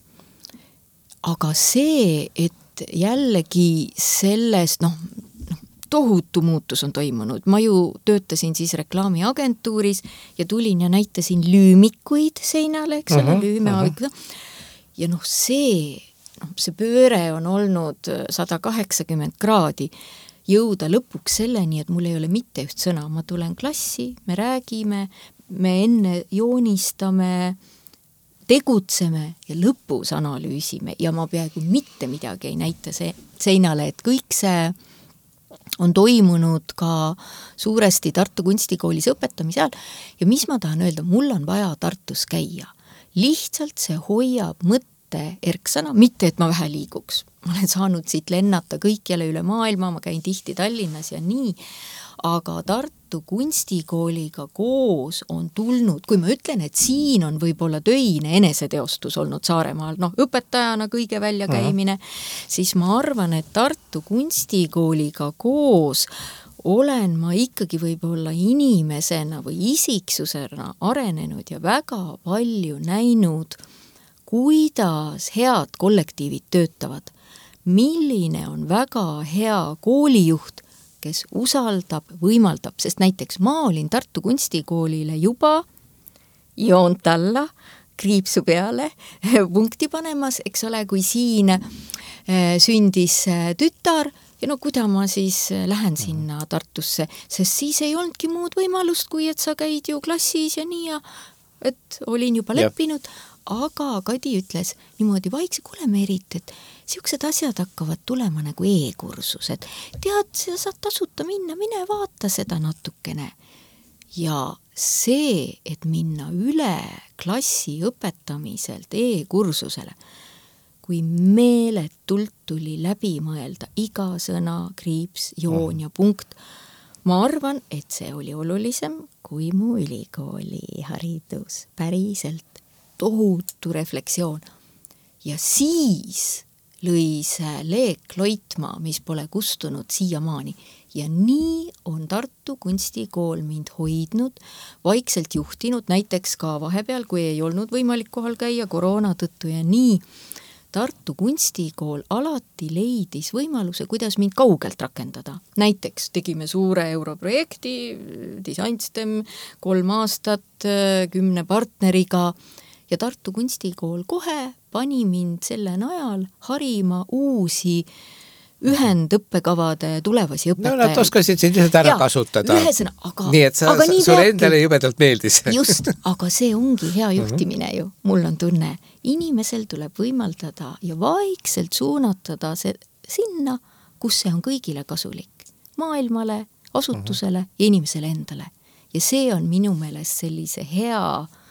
Aga see, et jällegi sellest, noh, tohutu muutus on toimunud. Ma ju töötasin siis reklaamiagentuuris ja tulin ja näitasin lüümikuid seinale, eks ole, uh-huh, lüümeavikud. Uh-huh. Ja noh, see, noh, see pööre on olnud sada kaheksakümmend kraadi jõuda lõpuks selleni, et mul ei ole mitte üht sõna. Ma tulen klassi, me räägime, me enne joonistame, tegutseme ja lõpus analüüsime ja ma peaaegu mitte midagi ei näita see seinale, et kõik see on toimunud ka suuresti Tartu kunstikoolis õpetamise ajal ja mis ma tahan öelda, mul on vaja Tartus käia. Lihtsalt see hoiab mõtte erksana, mitte et ma vähe liiguks. Ma olen saanud siit lennata kõikjale üle maailma, ma käin tihti Tallinnas ja nii, aga Tartu kunstikooliga koos on tulnud, kui ma ütlen, et siin on võib-olla töine eneseteostus olnud Saaremaal, noh õpetajana kõige väljakäimine, siis ma arvan, et Tartu kunstikooliga koos olen ma ikkagi võib-olla inimesena või isiksusena arenenud ja väga palju näinud, kuidas head kollektiivid töötavad. Milline on väga hea koolijuht, kes usaldab, võimaldab, sest näiteks ma olin Tartu kunstikoolile juba joont alla, kriipsu peale, punkti panemas, eks ole, kui siin sündis tütar, ja no kuida ma siis lähen sinna Tartusse, sest siis ei olnudki muud võimalust, kui et sa käid ju klassis ja nii ja et olin juba leppinud, aga Kadi ütles niimoodi vaikse, kuule Merit, et siuksed asjad hakkavad tulema nagu e-kursused. Tead, sa saad tasuta minna, mine vaata seda natukene. Ja see, et minna üle klassi õpetamiselt e-kursusele, kui meeletult tuli läbi mõelda iga sõna, kriips, joon ja punkt. Ma arvan, et see oli olulisem kui mu ülikooli haridus. Päriselt tohutu refleksioon. Ja siis lõi see leek loitma, mis pole kustunud siiamaani. Ja nii on Tartu kunstikool mind hoidnud, vaikselt juhtinud, näiteks ka vahepeal, kui ei olnud võimalik kohal käia koroona tõttu ja nii. Tartu kunstikool alati leidis võimaluse, kuidas mind kaugelt rakendada. Näiteks tegime suure europrojekti, Designstem, kolm aastat, kümne partneriga ja Tartu kunstikool kohe pani mind selle najal harima uusi ühendõppekavade tulevasi õpetajaid. No nad oskasid sind lihtsalt ära ja, kasutada. Ühesõna, aga, nii et sa, aga nii sulle peabki. endale jubedalt meeldis. Just, aga see ongi hea juhtimine ju. Mul on tunne, inimesel tuleb võimaldada ja vaikselt suunatada see sinna, kus see on kõigile kasulik. Maailmale, asutusele ja inimesele endale. Ja see on minu meelest sellise hea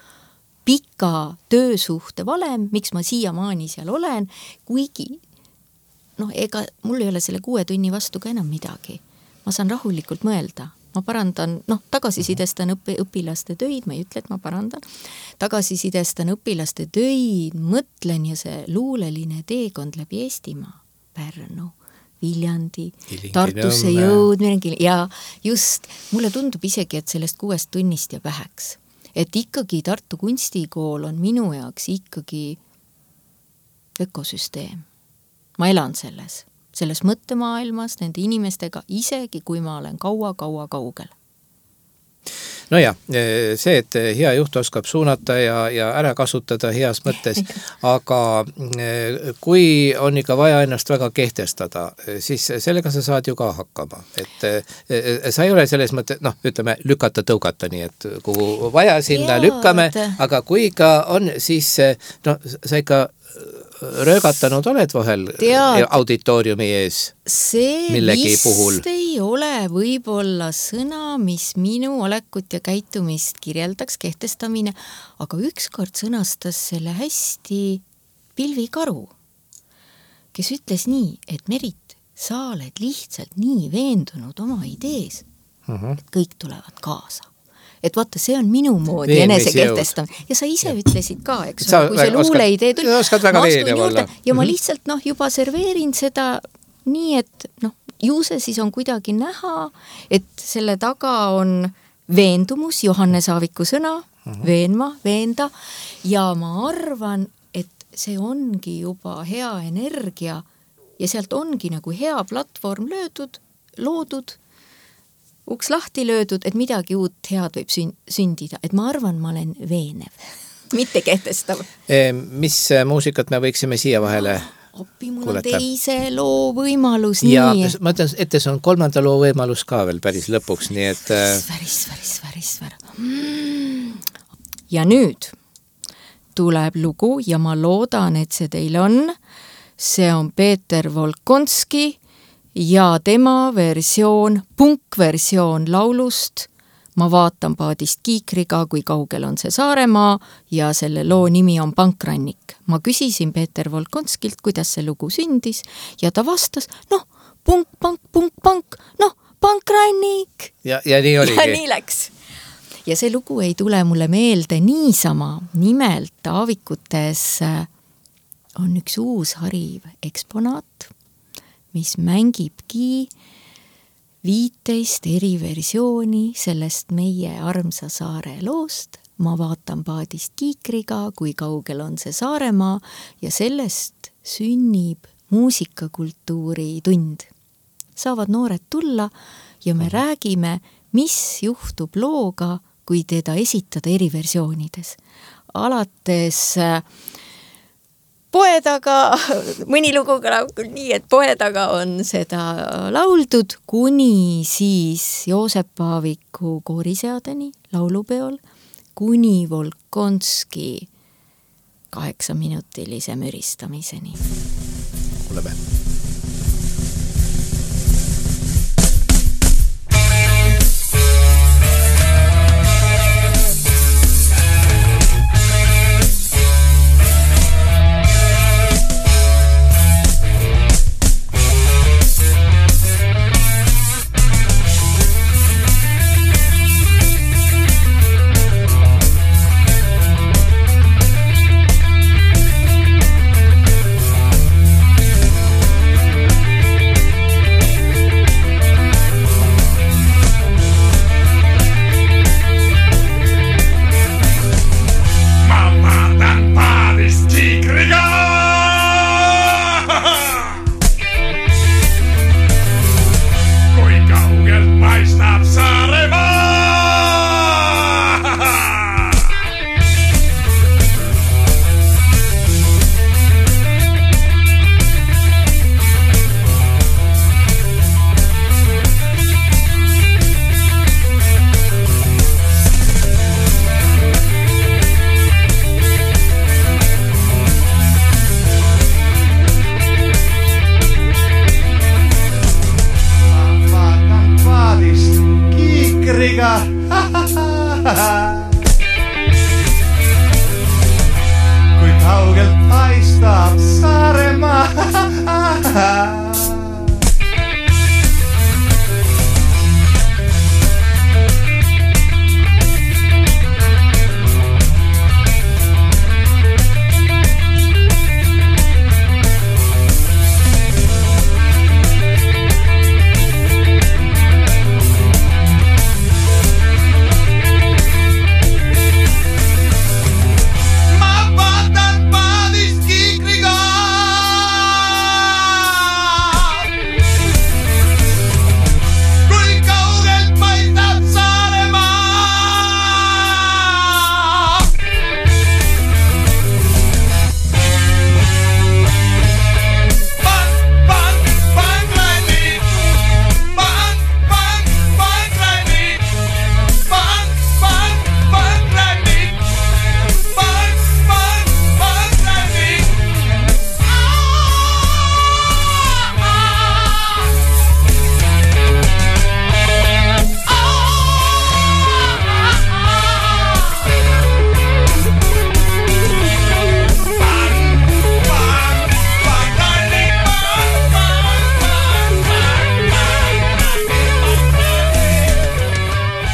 pika töösuhte valem, miks ma siiamaani seal olen, kuigi noh, ega mul ei ole selle kuue tunni vastu ka enam midagi. Ma saan rahulikult mõelda. Ma parandan, noh, tagasisidestan õpi, õpilaste töid, ma ei ütle, et ma parandan. Tagasisidestan õpilaste töid, mõtlen ja see luuleline teekond läbi Eestimaa, Pärnu, Viljandi, Tartusse jõud, ja just, mulle tundub isegi, et sellest kuuest tunnist ja väheks. Et ikkagi Tartu kunstikool on minu jaoks ikkagi ökosüsteem. Ma elan selles, selles mõttemaailmas, nende inimestega, isegi kui ma olen kaua-kaua kaugel. No ja, see, et hea juht oskab suunata ja, ja ära kasutada heas mõttes, aga kui on ikka vaja ennast väga kehtestada, siis sellega sa saad ju ka hakkama. Et sa ei ole selles mõttes, noh, ütleme, lükata, tõugata, nii et kuhu vaja sinna Head. Lükkame, aga kui ikka on, siis no, sa ikka röögatanud oled vahel Tead, auditooriumi ees see millegi vist puhul. Ei ole võib-olla sõna, mis minu olekut ja käitumist kirjeldaks kehtestamine, aga ükskord sõnastas selle hästi Pilvi Karu, kes ütles nii, et Merit, sa oled lihtsalt nii veendunud oma idees, uh-huh. et kõik tulevad kaasa. Et vaata, see on minu moodi enese kehtestamine. Ja sa ise ja. Ütlesid ka, eks sa, kui see luule idee tuli. Oskad väga veenev olla. Ja ma lihtsalt noh, juba serveerin seda nii, et noh, ju see siis on kuidagi näha, et selle taga on veendumus, Johannes Aaviku sõna, uh-huh. veenma, veenda, ja ma arvan, et see ongi juba hea energia ja sealt ongi nagu hea platvorm löödud, loodud, uks lahti löödud, et midagi uut head võib sündida. Et ma arvan, ma olen veenev, mitte kehtestav. E, mis muusikat me võiksime siia vahele Oppi, mul on teise loo võimalus. Ja nii. ma ütlen, et see on kolmanda loo võimalus ka veel päris lõpuks, nii et... Väris, väris, väris, väris. Mm. Ja nüüd tuleb lugu ja ma loodan, et see teil on. See on Peeter Volkonski ja tema versioon, punkversioon laulust Ma vaatan paadist kiikriga, kui kaugel on see Saaremaa ja selle loo nimi on Pankrannik. Ma küsisin Peeter Volkonskilt, kuidas see lugu sündis ja ta vastas, noh, punk, pank, punk, pank, noh, Pankrannik. Ja, ja nii oligi. Ja nii läks. Ja see lugu ei tule mulle meelde niisama, nimelt Aavikutes on üks uus hariv eksponaat, mis mängibki viiteist eri versiooni sellest meie armsa saare loost. Ma vaatan paadist kiikriga, kui kaugel on see Saaremaa ja sellest sünnib muusikakultuuri tund. Saavad noored tulla ja me räägime, mis juhtub looga, kui teda esitada eri versioonides. Alates poe taga, mõni lugu kõlab küll nii, et poe taga on seda lauldud, kuni siis Joosep Aaviku kooriseadeni laulupeol, kuni Volkonski kaheksaminutilise müristamiseni. Kuuleme.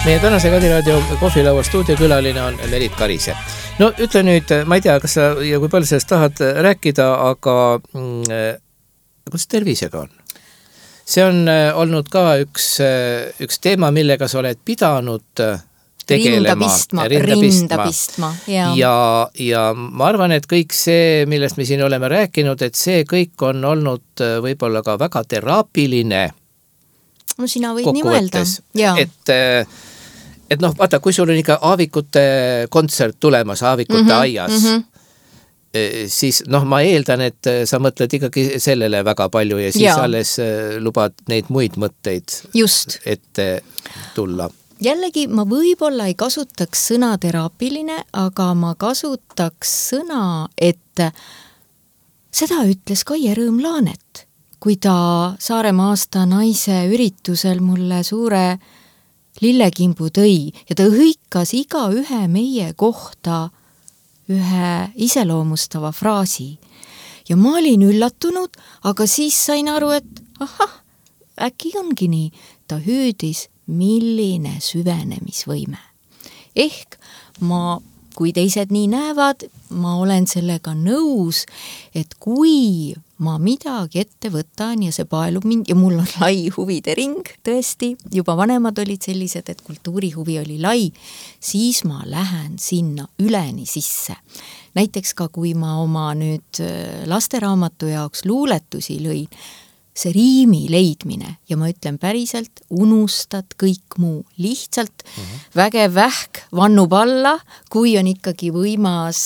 Meie tänase Kadiraadio kohvilaua stuudiokülaline on Merit Karise. No ütle nüüd, ma ei tea, kas sa ja kui palju sellest tahad rääkida, aga mm, kuidas tervisega on? See on olnud ka üks, üks teema, millega sa oled pidanud tegelema. Rinda pistma, rinda pistma. pistma ja. Ja, ja ma arvan, et kõik see, millest me siin oleme rääkinud, et see kõik on olnud võib-olla ka väga teraapiline. No sina võid nii mõelda. Et et noh, vaata, kui sul on ikka aavikute kontsert tulemas aavikute mm-hmm, aias, mm-hmm. siis noh, ma eeldan, et sa mõtled ikkagi sellele väga palju ja siis ja. alles lubad neid muid mõtteid Just. ette tulla. Jällegi, ma võib-olla ei kasutaks sõna teraapiline, aga ma kasutaks sõna, et seda ütles Kaie Rõõm-Laanet, kui ta Saaremaa aasta naise üritusel mulle suure lillekimbu tõi ja ta hõikas iga ühe meie kohta ühe iseloomustava fraasi. Ja ma olin üllatunud, aga siis sain aru, et ahah, äkki ongi nii. Ta hüüdis, milline süvenemisvõime. Ehk ma, kui teised nii näevad, ma olen sellega nõus, et kui ma midagi ette võtan ja see paelub mind ja mul on lai huvide ring, tõesti, juba vanemad olid sellised, et kultuurihuvi oli lai, siis ma lähen sinna üleni sisse. Näiteks ka, kui ma oma nüüd lasteraamatu jaoks luuletusi lõin, see riimi leidmine ja ma ütlen päriselt, unustad kõik muu. Lihtsalt uh-huh. vägev vähk vannub alla, kui on ikkagi võimas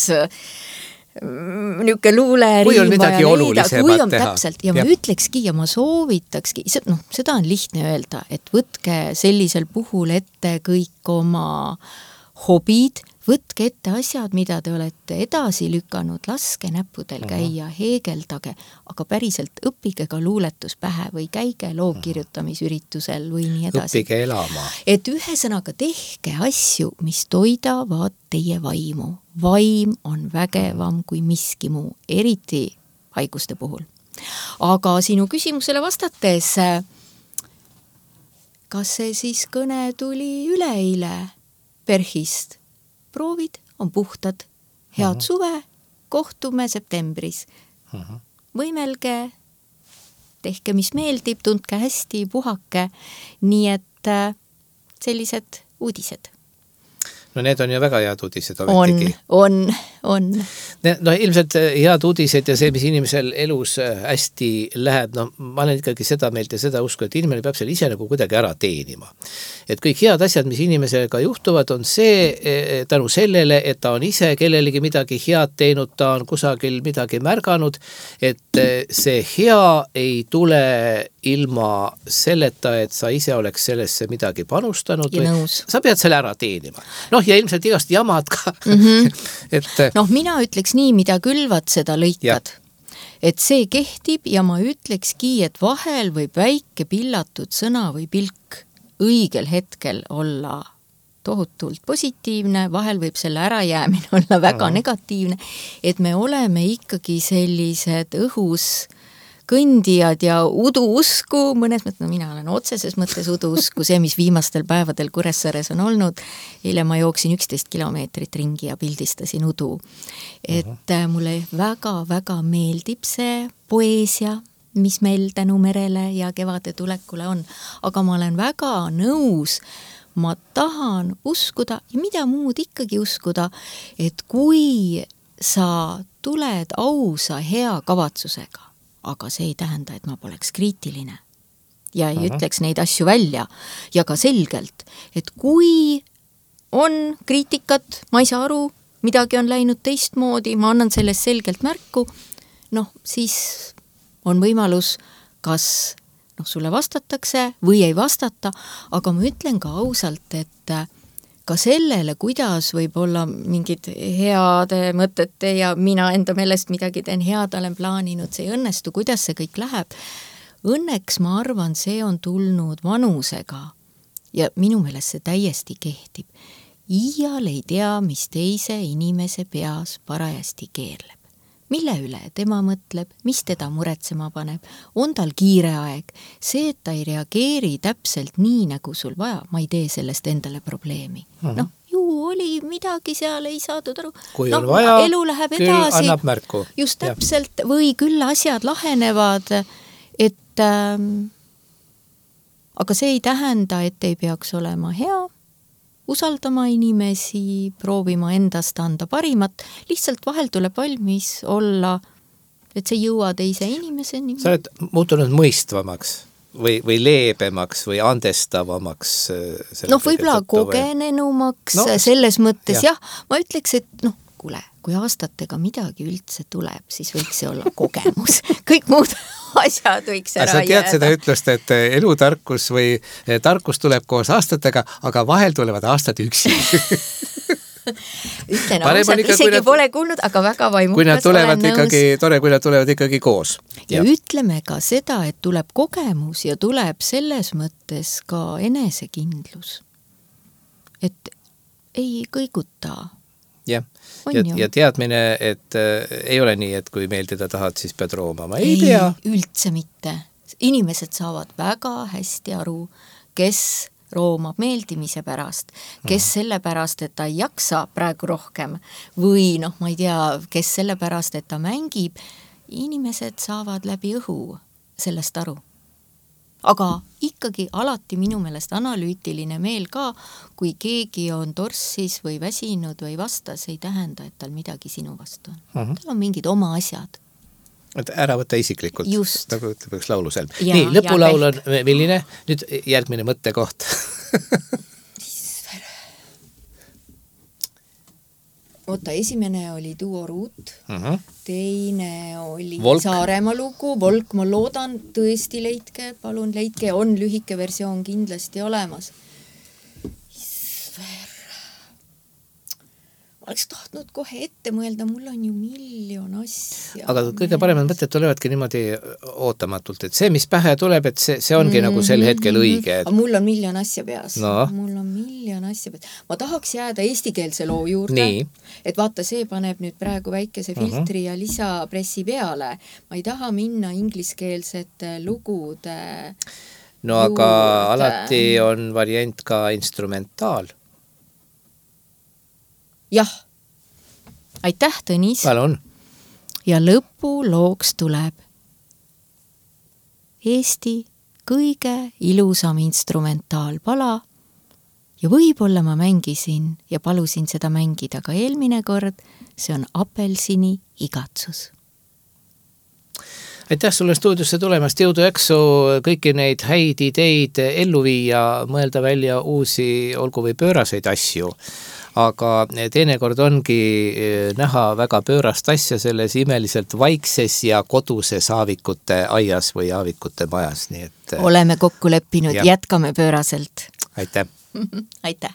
niuke luule kui on midagi olulisemat kui on teha. Täpselt, ja ma ja. ütlekski ja ma soovitakski, noh, seda on lihtne öelda, et võtke sellisel puhul ette kõik oma hobid, võtke ette asjad, mida te olete edasi lükanud, laske näppudel käia, heegeldage, aga päriselt õppige ka luuletus pähe või käige lookirjutamisüritusel või nii edasi. Õppige elama. Et ühesõnaga tehke asju, mis toidavad teie vaimu. Vaim on vägevam kui miski muu, eriti haiguste puhul. Aga sinu küsimusele vastates, kas see siis kõne tuli üleeile Perhist? Proovid on puhtad, head uh-huh. suve, kohtume septembris. Uh-huh. Võimelge, tehke mis meeldib, tundke hästi, puhake, nii et sellised uudised. No need on ju väga head uudised ometigi. On, on, on. No ilmselt head uudised ja see, mis inimesel elus hästi läheb, no ma olen ikkagi seda meelt ja seda usku, et inimene peab seal ise nagu kuidagi ära teenima. Et kõik head asjad, mis inimesega juhtuvad, on see tänu sellele, et ta on ise kellelegi midagi head teinud, ta on kusagil midagi märganud, et see hea ei tule ilma selleta, et sa ise oleks sellesse midagi panustanud. Ja nõus. Sa pead selle ära teenima. Noh, ja ilmselt igast jamad ka. Mm-hmm. et... Noh, mina ütleks nii, mida külvad, seda lõikad. Ja. Et see kehtib ja ma ütlekski, et vahel võib väike pillatud sõna või pilk õigel hetkel olla tohutult positiivne, vahel võib selle ärajäämine olla väga mm-hmm. negatiivne, et me oleme ikkagi sellised õhus kõndijad ja uduusku, mõnes mõttes, no mina olen otseses mõttes uduusku, see, mis viimastel päevadel Kuressaares on olnud, eile ma jooksin üksteist kilomeetrit ringi ja pildistasin udu. Et uh-huh. mulle väga-väga meeldib see poeesia, mis meil tänu merele ja kevade tulekule on, aga ma olen väga nõus, ma tahan uskuda ja mida muud ikkagi uskuda, et kui sa tuled ausa hea kavatsusega, aga see ei tähenda, et ma poleks kriitiline ja ei Aha. ütleks neid asju välja ja ka selgelt, et kui on kriitikat, ma ei saa aru, midagi on läinud teistmoodi, ma annan sellest selgelt märku, noh, siis on võimalus, kas noh, sulle vastatakse või ei vastata, aga ma ütlen ka ausalt, et ka sellele, kuidas võib olla mingid heade mõtete ja mina enda meelest midagi teen head, olen plaaninud, see ei õnnestu, kuidas see kõik läheb. Õnneks ma arvan, see on tulnud vanusega ja minu meelest see täiesti kehtib. Iial ei tea, mis teise inimese peas parajasti keerleb. mille üle tema mõtleb, mis teda muretsema paneb, on tal kiire aeg. See, et ta ei reageeri täpselt nii, nagu sul vaja, ma ei tee sellest endale probleemi. Uh-huh. Noh, ju oli midagi seal, ei saadud aru. Kui no, on vaja, elu läheb küll edasi, annab märku. Just täpselt, ja. Või küll asjad lahenevad, et ähm, aga see ei tähenda, et ei peaks olema hea, usaldama inimesi, proovima endast anda parimat, lihtsalt vahel tuleb valmis olla, et see ei jõua teise inimeseni. Sa oled muutunud mõistvamaks või, või leebemaks või andestavamaks? No võib-olla kogenenumaks no, selles mõttes, jah. jah, ma ütleks, et noh, kuule, kui aastatega midagi üldse tuleb, siis võiks see olla kogemus. Kõik muud asjad võiks ära jääda. Sa tead seda ütlust, et elutarkus või tarkus tuleb koos aastatega, aga vahel tulevad aastad üksi. Ütlen ausalt, isegi nad, pole kuulnud, aga väga vaimukas. Kui nad tulevad ikkagi, tore, kui nad tulevad ikkagi koos. Ja, ja ütleme ka seda, et tuleb kogemus ja tuleb selles mõttes ka enesekindlus. Et ei kõiguta. Jah, ja, ja teadmine, et äh, ei ole nii, et kui meeldida tahad, siis pead roomama. Ei, ei pea. Üldse mitte. Inimesed saavad väga hästi aru, kes roomab meeldimise pärast, kes no. selle pärast, et ta ei jaksa praegu rohkem või noh, ma ei tea, kes selle pärast, et ta mängib. Inimesed saavad läbi õhu sellest aru. Aga ikkagi alati minu meelest analüütiline meel ka, kui keegi on torssis või väsinud või vastas, ei tähenda, et tal midagi sinu vastu on. Uh-huh. Tal on mingid oma asjad. Et ära võtta isiklikult, just. Nagu ütleb üks lauluselm. Ja, nii, lõpulaul on milline? Nüüd järgmine mõttekoht. Oota, esimene oli Duo Ruut, uh-huh. teine oli Volk. Saaremaa lugu, Volk, ma loodan, tõesti leidke, palun leidke, on lühike versioon kindlasti olemas. Isver. Ma oleks tahtnud kohe ette mõelda, mul on ju miljon asja. Aga kõige paremad mõtted tulevadki niimoodi ootamatult, et see, mis pähe tuleb, et see, see ongi mm-hmm. nagu sel hetkel õige. Et... mul on miljon asja peas. No. Mul on miljon asja peas. Ma tahaks jääda eestikeelse loo juurde, nii. Et vaata, see paneb nüüd praegu väikese filtri uh-huh. ja lisapressi peale. Ma ei taha minna ingliskeelsete lugude No juurde. Aga alati on variant ka instrumentaal. Jah. Aitäh, Tõnis. Palun. Ja lõpulooks tuleb Eesti kõige ilusam instrumentaalpala ja võib-olla ma mängisin ja palusin seda mängida ka eelmine kord, see on Apelsini igatsus. Aitäh sulle stuudiosse tulemast, jõudu jaksu kõiki neid häid ideid ellu viia, mõelda välja uusi, olgu või pööraseid asju. Aga teinekord ongi näha väga pöörast asja selles imeliselt vaikses ja koduses aavikute aias või aavikute majas. Nii et... oleme kokku leppinud, ja. Jätkame pööraselt. Aitäh. Aitäh.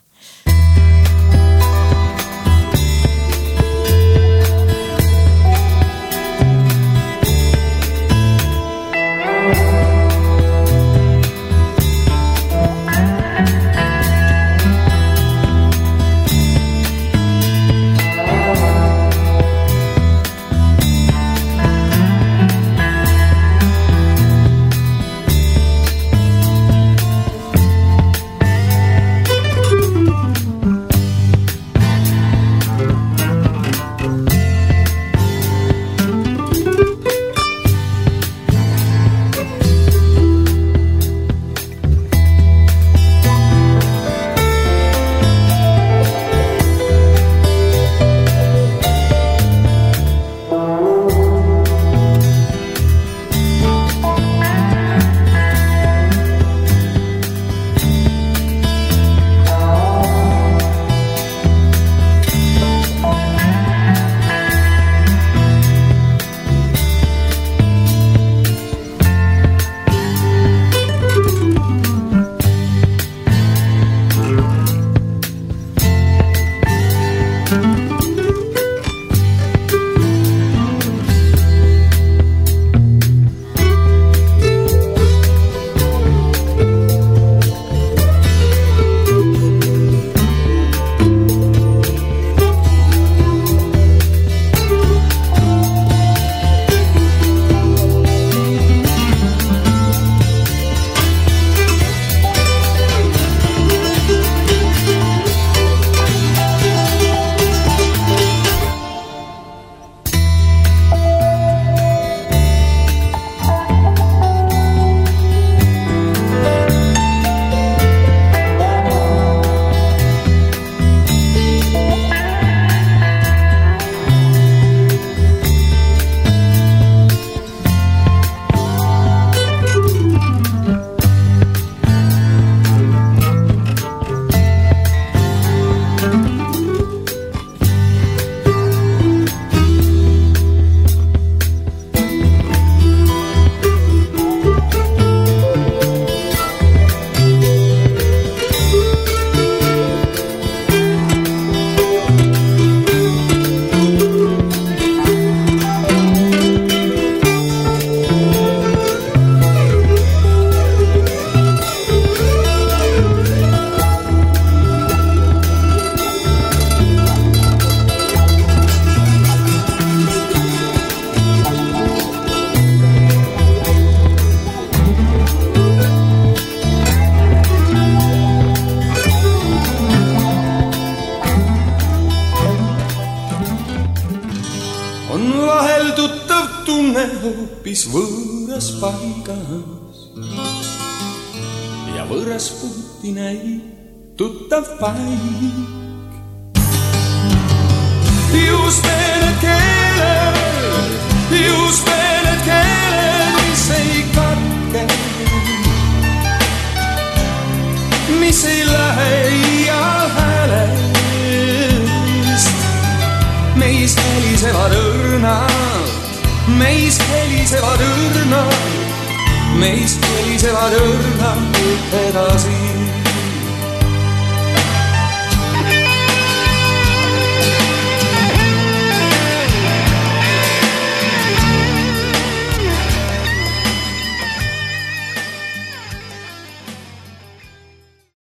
on vahel tuttav tunne hoopis võõras paigas. Ja võõras puuti näib tuttav paik. Just need keeled, just need keeled, mis ei katke, mis ei lähe iial häälest. Meis helisevad õrnad, meis helisevad õrnad, meis helisevad õrnad edasi.